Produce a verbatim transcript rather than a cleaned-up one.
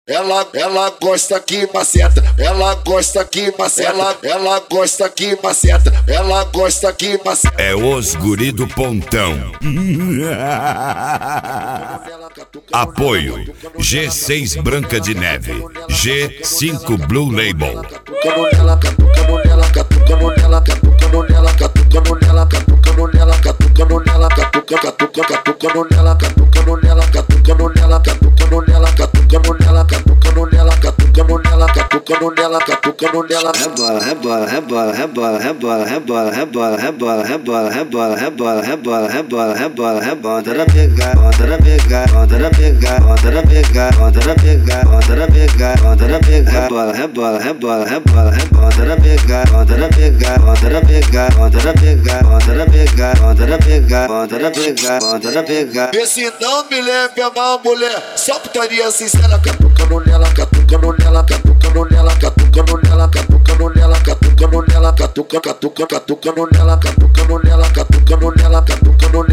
ela, ela gosta que maceta, ela gosta que maceta, ela, ela gosta que maceta, ela gosta que maceta. É os guri do pontão. Apoio G seis Branca de Neve, G cinco Blue Label. Rebola, rebola, rebola, rebola, rebola, rebola, rebola, rebola, rebola, rebola, rebola, rebola, rebola, rebola, rebola, bota na pegar, bota na pegar, bota na pegar, bota na pegar, bota na pegar, bota na pegar, bota na pegar, rebola, rebola, rebola, rebola, bota na pegar, bota na pegar, bota na pegar, bota na pegar, bota na pegar, bota na pegar, bota na pegar, bota na pegar. Esse não me leve a mal, mulher, só putaria sincera, catucando nela, catucando nela, catucando nela, catucando nela, catucando nela, catucando nela, catuca, catuca, catucando nela, catucando nela, catucando nela, catucando